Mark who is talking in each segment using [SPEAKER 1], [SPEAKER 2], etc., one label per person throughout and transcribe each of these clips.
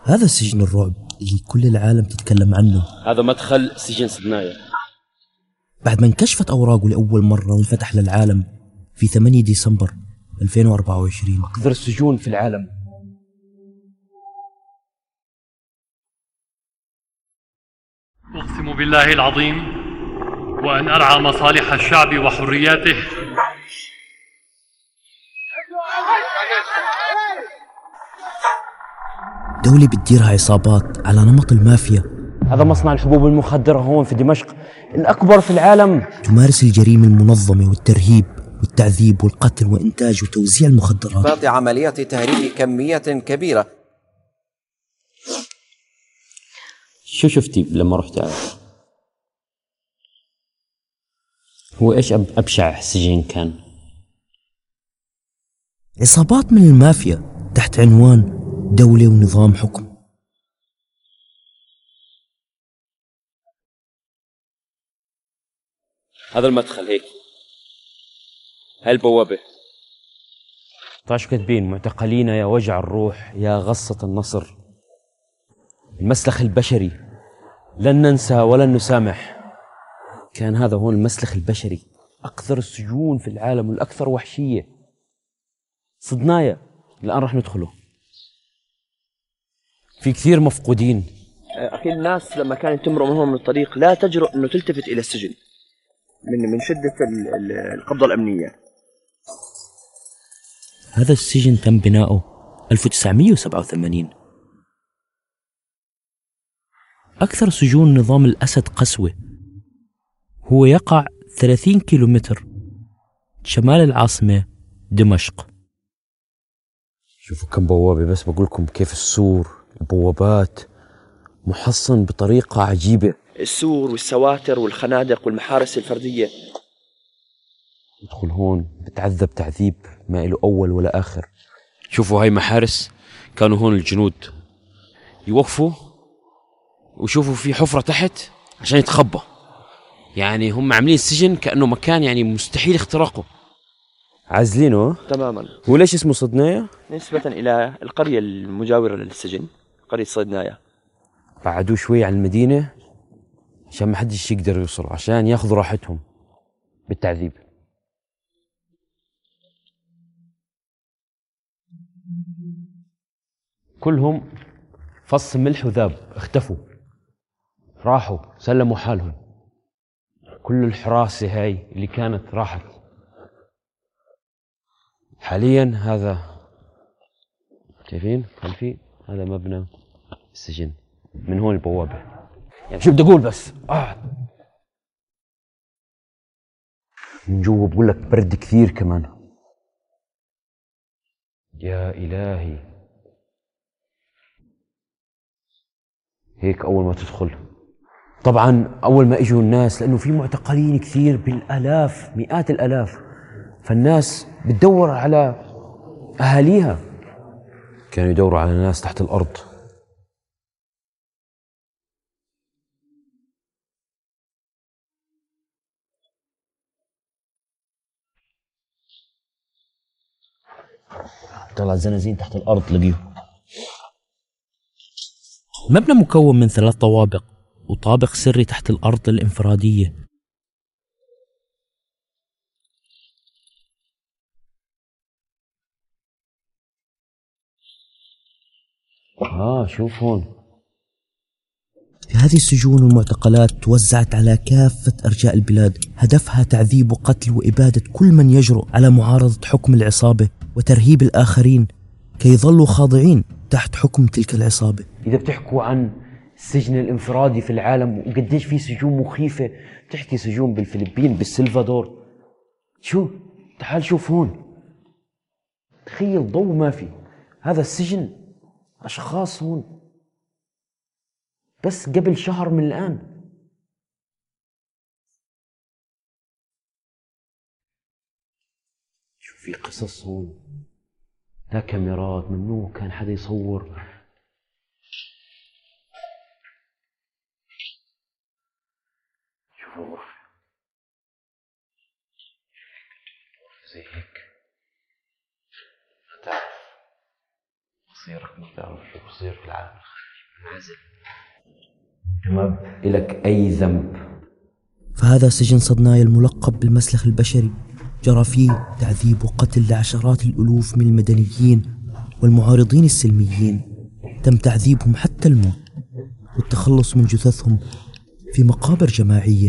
[SPEAKER 1] هذا سجن الرعب اللي كل العالم تتكلم عنه.
[SPEAKER 2] هذا مدخل سجن صدنايا.
[SPEAKER 1] بعد ما انكشفت أوراقه لأول مرة وانفتح للعالم في 8 ديسمبر 2024.
[SPEAKER 2] أكثر السجون في العالم.
[SPEAKER 3] أقسم بالله العظيم وأن أرعى مصالح الشعب وحرياته.
[SPEAKER 1] دولة بتديرها عصابات على نمط المافيا.
[SPEAKER 2] هذا مصنع الحبوب المخدرة هون في دمشق، الأكبر في العالم.
[SPEAKER 1] تمارس الجريمة المنظمة والترهيب والتعذيب والقتل وإنتاج وتوزيع المخدرات.
[SPEAKER 4] عملية تهريب كمية كبيرة.
[SPEAKER 2] شو شفتي لما رحت هو إيش أبشع سجن كان؟
[SPEAKER 1] عصابات من المافيا تحت عنوان دولة ونظام حكم.
[SPEAKER 2] هذا المدخل هيك، هاي البوابة. 16 كاتبين: معتقلين يا وجع الروح يا غصة النصر. المسلخ البشري، لن ننسى ولن نسامح. كان هذا هون المسلخ البشري، أكثر السجون في العالم والأكثر وحشية. صدنايا الآن رح ندخله. في كثير مفقودين.
[SPEAKER 5] أكيد الناس لما كانت تمرق من هون من الطريق لا تجرؤ أنه تلتفت إلى السجن من شدة القبضة الأمنية.
[SPEAKER 1] هذا السجن تم بناؤه 1987. أكثر سجون نظام الأسد قسوة. هو يقع 30 كيلومتر شمال العاصمة دمشق.
[SPEAKER 2] شوفوا كم بوابة، بس بقولكم كيف السور، البوابات محصن بطريقة عجيبة.
[SPEAKER 5] السور والسواتر والخنادق والمحارس الفردية.
[SPEAKER 2] ادخل هون بتعذب تعذيب ما له أول ولا آخر. شوفوا هاي محارس، كانوا هون الجنود يوقفوا وشوفوا في حفرة تحت عشان يتخبى. يعني هم عاملين السجن كأنه مكان يعني مستحيل اختراقه، عازلينه
[SPEAKER 5] تماما.
[SPEAKER 2] هو ليش اسمه صدنايا؟
[SPEAKER 5] نسبة إلى القرية المجاورة للسجن، قرية صدنايا.
[SPEAKER 2] بعدوا شوي عن المدينة عشان ما حدش يقدر يوصل، عشان ياخذوا راحتهم بالتعذيب. كلهم فص ملح وذاب، اختفوا، راحوا سلموا حالهم. كل الحراسة هاي اللي كانت راحت. حاليا هذا شايفين خلفي هذا مبنى السجن، من هون البوابة. يعني شو بدي أقول بس من جوا بقول لك برد كثير كمان. يا إلهي، هيك أول ما تدخل. طبعا أول ما إجوا الناس، لأنه في معتقلين كثير بالآلاف مئات الآلاف، فالناس بتدور على أهاليها. كانوا يدوروا على ناس تحت الأرض. طلع زنازين تحت الأرض لقيهم.
[SPEAKER 1] مبنى مكون من 3 طوابق وطابق سري تحت الأرض الانفرادية.
[SPEAKER 2] شوف هون.
[SPEAKER 1] في هذه السجون والمعتقلات توزعت على كافة أرجاء البلاد، هدفها تعذيب وقتل وإبادة كل من يجرؤ على معارضة حكم العصابة وترهيب الآخرين كي يظلوا خاضعين تحت حكم تلك العصابة.
[SPEAKER 2] إذا بتحكوا عن السجن الانفرادي في العالم وقديش في سجون مخيفة، بتحكي سجون بالفلبين، بالسلفادور. شو تعال شوف هون، تخيل ضوء ما في. هذا السجن أشخاص هون بس قبل شهر من الآن. شو في قصص هون، لا كاميرات، ممنوع كان حدا يصور. شوفوا زي هيك، ما تعرف مصيرك، ما تعرف شو بصير في العالم. منعزل، انت ما إلك أي ذنب.
[SPEAKER 1] فهذا سجن صدنايا الملقب بالمسلخ البشري، جرى فيه تعذيب وقتل لعشرات الألوف من المدنيين والمعارضين السلميين. تم تعذيبهم حتى الموت والتخلص من جثثهم في مقابر جماعية.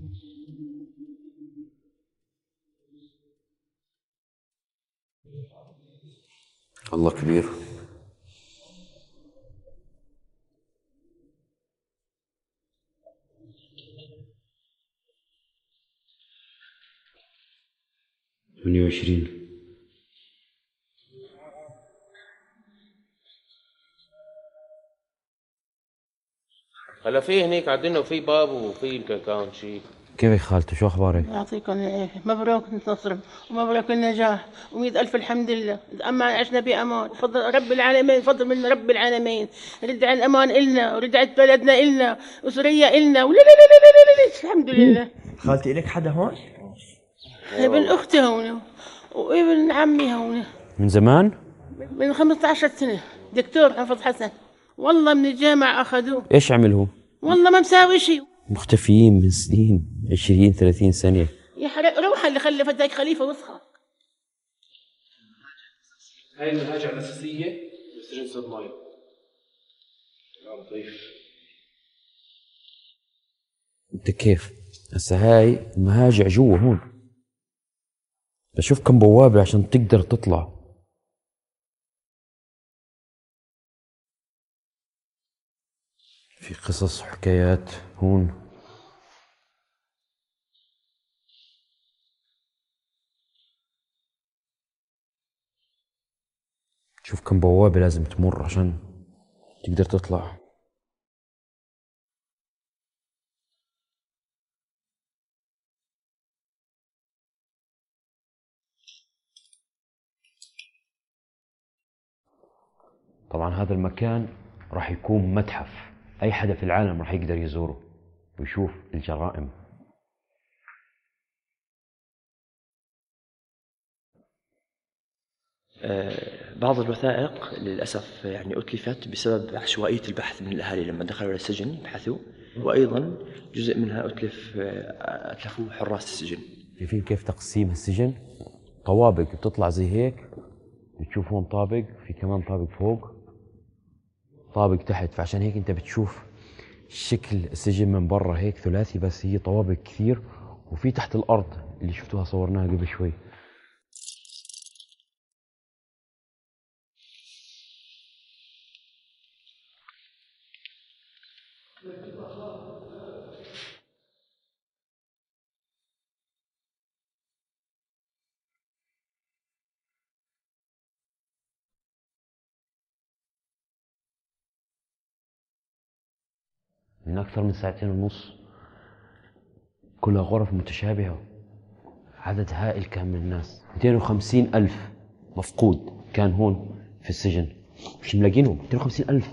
[SPEAKER 2] الله كبير. ثمانية وعشرين.
[SPEAKER 6] هلا في هنيك عندنا وفي باب وفي يمكن كان شيء.
[SPEAKER 2] كيفك خالته؟ شو أخبارك؟
[SPEAKER 7] يعطيكم العافية، مبروك النصر ومبروك النجاح ومئة ألف الحمد لله. أما عشنا بأمان بفضل رب العالمين، فضل من رب العالمين. رجع الأمان إلنا ورجعت بلدنا إلنا وسوريا إلنا ولا لا لا لا لا لا الحمد لله.
[SPEAKER 5] خالتي إلك حدا هون؟
[SPEAKER 7] ابن أختي هون وابن عمي هون
[SPEAKER 2] من زمان؟
[SPEAKER 7] من 15 سنة. دكتور حافظ حسن، والله من الجامعة أخذوه.
[SPEAKER 2] إيش عملوا؟
[SPEAKER 7] والله ما مساوي شيء،
[SPEAKER 2] مختفيين من سنين، 20-30 سنة.
[SPEAKER 7] يحرق روحها اللي خلفت هيك خليفة وسخة.
[SPEAKER 6] هاي المنهاج الأساسية بسجن صدنايا. لطيف.
[SPEAKER 2] انت كيف؟ هسه هاي المهاجع جوا هون، بشوف كم بوابة عشان تقدر تطلع. في قصص وحكايات هون. شوف كم بوابة لازم تمر عشان تقدر تطلع. طبعا هذا المكان راح يكون متحف، أي حدا في العالم راح يقدر يزوره ويشوف الجرائم.
[SPEAKER 5] بعض الوثائق للأسف يعني أتلفت بسبب عشوائية البحث من الأهالي لما دخلوا إلى السجن يبحثوا، وأيضا جزء منها أتلفوه حراس السجن.
[SPEAKER 2] شايفين كيف تقسيم السجن؟ طوابق بتطلع زي هيك، بتشوف هون طابق، في كمان طابق فوق، طابق تحت. فعشان هيك انت بتشوف شكل السجن من برا هيك ثلاثي، بس هي طوابق كثير. وفي تحت الأرض اللي شفتوها صورناها قبل شوي. من أكثر من 2.5 ساعة، كلها غرف متشابهة، عدد هائل كان من الناس. 250,000 مفقود كان هون في السجن، مش ملاقينهم. 250,000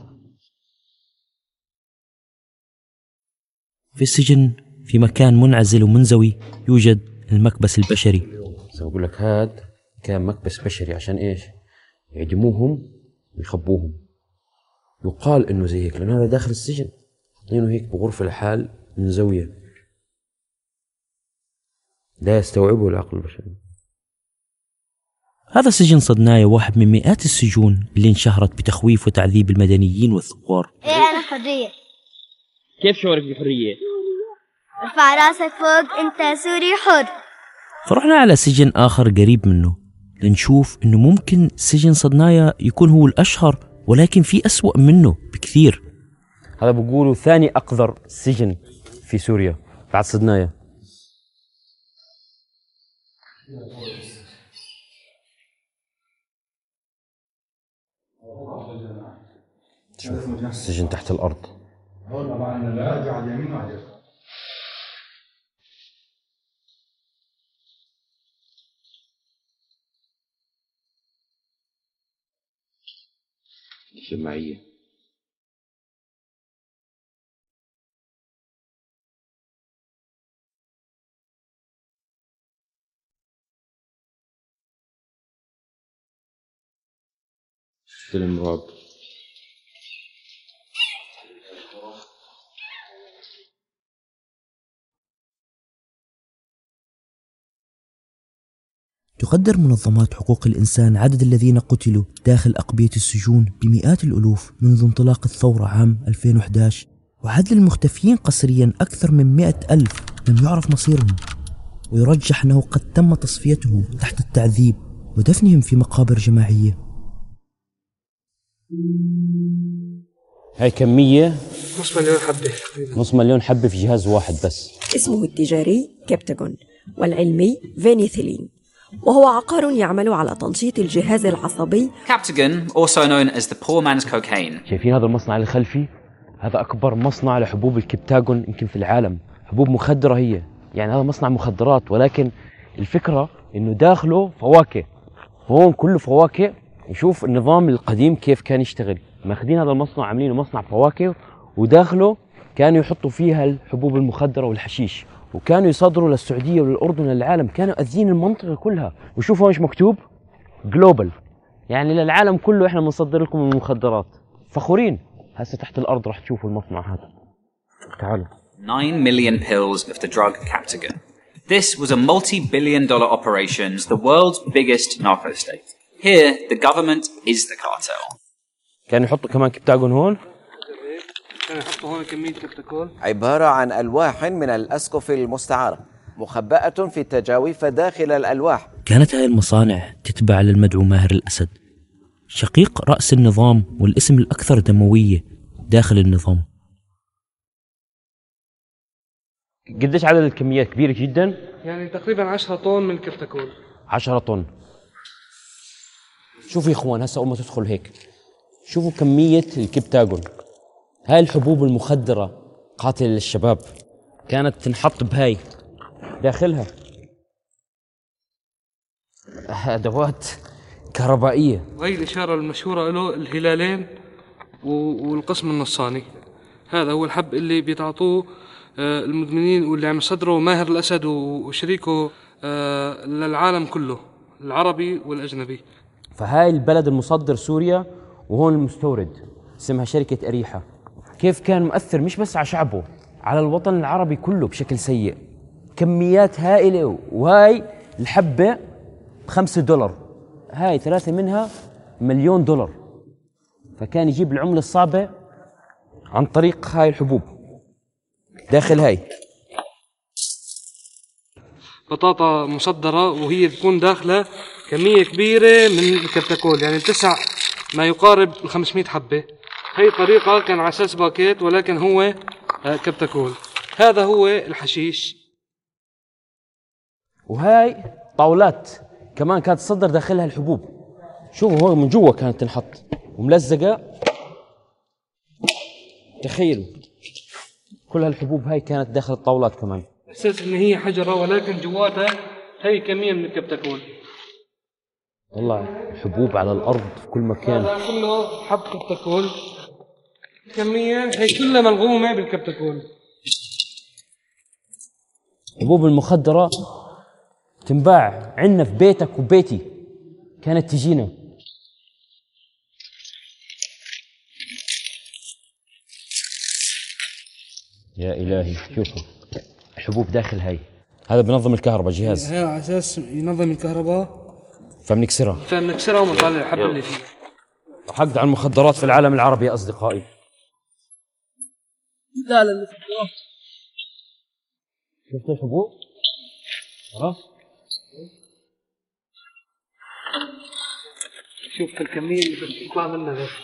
[SPEAKER 1] في السجن في مكان منعزل ومنزوي يوجد المكبس البشري.
[SPEAKER 2] زي ما بقول لك هاد كان مكبس بشري. عشان ايش؟ يعدموهم ويخبوهم. يقال انه زي هيك لانه هذا داخل السجن، حاطينه هيك بغرفة لحال منزوية، لا يستوعبه العقل البشري.
[SPEAKER 1] هذا سجن صدنايا واحد من مئات السجون اللي انشهرت بتخويف وتعذيب المدنيين والثوار.
[SPEAKER 8] ايه انا حرية.
[SPEAKER 5] كيف شعورك بالحرية؟
[SPEAKER 8] ارفع راسك فوق، انت سوري حر.
[SPEAKER 1] فرحنا على سجن آخر قريب منه لنشوف إنه ممكن سجن صدنايا يكون هو الأشهر، ولكن في أسوأ منه بكثير.
[SPEAKER 2] هذا بقولوا ثاني أقذر سجن في سوريا بعد صدنايا. شوف السجن تحت الأرض. جماعية. فيلم رعب.
[SPEAKER 1] تقدر منظمات حقوق الإنسان عدد الذين قتلوا داخل أقبية السجون بمئات الألوف منذ انطلاق الثورة عام 2011، وعدد المختفيين قسريا أكثر من 100,000 لم يعرف مصيرهم، ويرجح أنه قد تم تصفيتهم تحت التعذيب ودفنهم في مقابر جماعية.
[SPEAKER 2] هاي كمية
[SPEAKER 9] نص مليون حبة،
[SPEAKER 2] نص مليون حبة في جهاز واحد بس.
[SPEAKER 10] اسمه التجاري كبتاغون والعلمي فينيثيلين، وهو عقار يعمل على تنشيط الجهاز العصبي.
[SPEAKER 11] Captagon, also known as the poor man's cocaine.
[SPEAKER 2] شايفين هذا المصنع الخلفي؟ هذا أكبر مصنع لحبوب الكبتاغون يمكن في العالم، حبوب مخدرة هي، يعني هذا مصنع مخدرات، ولكن الفكرة إنه داخله فواكه، هون كله فواكه. نشوف النظام القديم كيف كان يشتغل، ماخذين هذا المصنع عاملينه مصنع فواكه، وداخله كانوا يحطوا فيها الحبوب المخدرة والحشيش، وكانوا يصدروا للسعودية وللأردن وللعالم، كانوا أذين المنطقة كلها. وشوفوا ايش مكتوب، جلوبال، يعني للعالم كله احنا بنصدر لكم المخدرات، فخورين. هسه تحت الأرض راح تشوفوا المصنع هذا، تعالوا.
[SPEAKER 11] 9 million pills of the drug Captagon. This was a multi-billion-dollar operation, the world's biggest narco state. Here, the government is the cartel.
[SPEAKER 2] كانوا يحطوا كمان كبتاغون هون،
[SPEAKER 9] كانوا يحطوا هون كمية كبتاكول،
[SPEAKER 4] عبارة عن ألواح من الأسقف المستعارة مخبأة في التجاويف داخل الألواح.
[SPEAKER 1] كانت هذه المصانع تتبع للمدعو ماهر الأسد، شقيق رأس النظام والاسم الأكثر دموية داخل النظام.
[SPEAKER 2] قديش عدد الكميات؟ كبيرة جدا،
[SPEAKER 9] يعني تقريبا 10 طن من الكبتاكول.
[SPEAKER 2] 10 طن. شوفوا يا اخوان، هسه اول ما تدخل هيك شوفوا كمية الكبتاغون. هاي الحبوب المخدرة قاتلة للشباب كانت تنحط بهاي داخلها أدوات كهربائية.
[SPEAKER 9] وهي الإشارة المشهورة له الهلالين والقسم النصاني. هذا هو الحب اللي بيتعطوه المدمنين واللي عم يصدروا ماهر الأسد وشريكه للعالم كله، العربي والأجنبي.
[SPEAKER 2] فهاي البلد المصدر سوريا، وهون المستورد اسمها شركة أريحة. كيف كان مؤثر مش بس على شعبه، على الوطن العربي كله بشكل سيء. كميات هائلة، وهاي الحبة $5، هاي 3 منها $1,000,000. فكان يجيب العملة الصعبة عن طريق هاي الحبوب داخل هاي
[SPEAKER 9] بطاطا مصدرة، وهي تكون داخلة كمية كبيرة من الكبتاكول، يعني تسع ما يقارب 500 حبة. هي طريقة كان على أساس باكيت، ولكن هو كبتاكول. هذا هو الحشيش.
[SPEAKER 2] وهاي طاولات كمان كانت تصدر داخلها الحبوب. شوفوا هو من جوا كانت تنحط وملزقة. تخيلوا كل هالحبوب هاي كانت داخل الطاولات كمان،
[SPEAKER 9] أساس إن هي حجرة، ولكن جواتها هي كمية من الكبتاكول.
[SPEAKER 2] والله حبوب على الأرض في كل مكان.
[SPEAKER 9] هذا كله حب كبتاكول، كمية هي كلها ملغومة بالكبتاكول.
[SPEAKER 2] حبوب المخدرة تنباع عندنا في بيتك وبيتي، كانت تجينا. يا إلهي شوفوا الحبوب داخل هاي. هذا بنظم الكهرباء جهاز،
[SPEAKER 9] هذا على أساس ينظم الكهرباء،
[SPEAKER 2] فبنكسرها
[SPEAKER 9] ونطلع الحب اللي فيه.
[SPEAKER 2] حقد على المخدرات في العالم العربي يا أصدقائي.
[SPEAKER 9] لا لا
[SPEAKER 2] شفت الحبوب؟
[SPEAKER 9] شوف الكمية اللي بتطلع منها بس.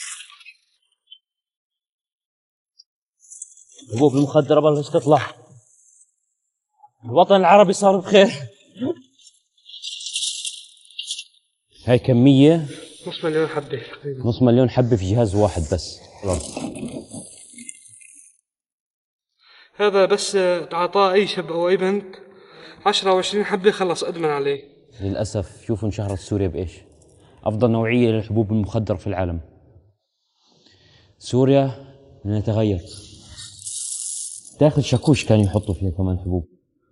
[SPEAKER 2] حبوب المخدرة بلش تطلع، الوطن العربي صار بخير. هاي كمية
[SPEAKER 9] نص مليون حبة،
[SPEAKER 2] نص مليون حبة في جهاز واحد بس.
[SPEAKER 9] هذا بس تعطاه أي شاب أو أي بنت 10 أو 20 حبة خلص أدمن عليه.
[SPEAKER 2] للأسف شوفوا انشهرت سوريا بإيش؟ أفضل نوعية للحبوب المخدرة في العالم. سوريا نتغير. داخل شاكوش كانوا يحطوا فيها كمان حبوب.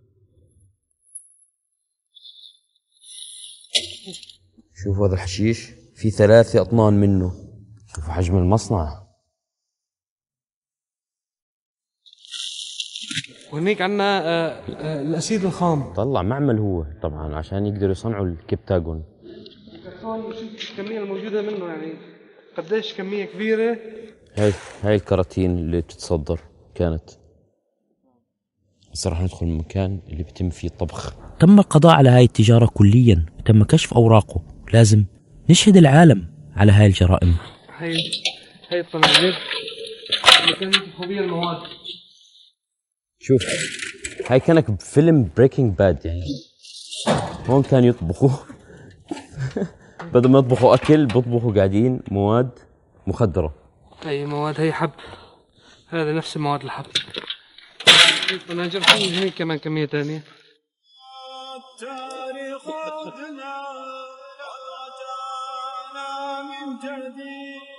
[SPEAKER 2] شوفوا هذا الحشيش في 3 أطنان منه. شوفوا حجم المصنع.
[SPEAKER 9] وهنيك عنا الأسيد الخام.
[SPEAKER 2] طلع معمل هو طبعا عشان يقدروا يصنعوا الكبتاغون.
[SPEAKER 9] الكرتون الكمية الموجودة منه يعني قديش كمية كبيرة.
[SPEAKER 2] هاي الكراتين اللي بتتصدر كانت. هسه راح ندخل المكان اللي بيتم فيه الطبخ.
[SPEAKER 1] تم القضاء على هاي التجارة كليا وتم كشف أوراقه. لازم نشهد العالم على هاي الجرائم.
[SPEAKER 9] هاي الطناجر اللي كانوا يطبخوا بيها المواد.
[SPEAKER 2] شوف هاي كانك بفيلم بريكنج باد يعني. هون كان يطبخوا بدل ما يطبخوا أكل بيطبخوا قاعدين مواد مخدرة.
[SPEAKER 9] هاي مواد، هاي حب، هذا نفس المواد الحب. الطناجر هي كمان كمية تانية. التاريخ عدنا من جديد.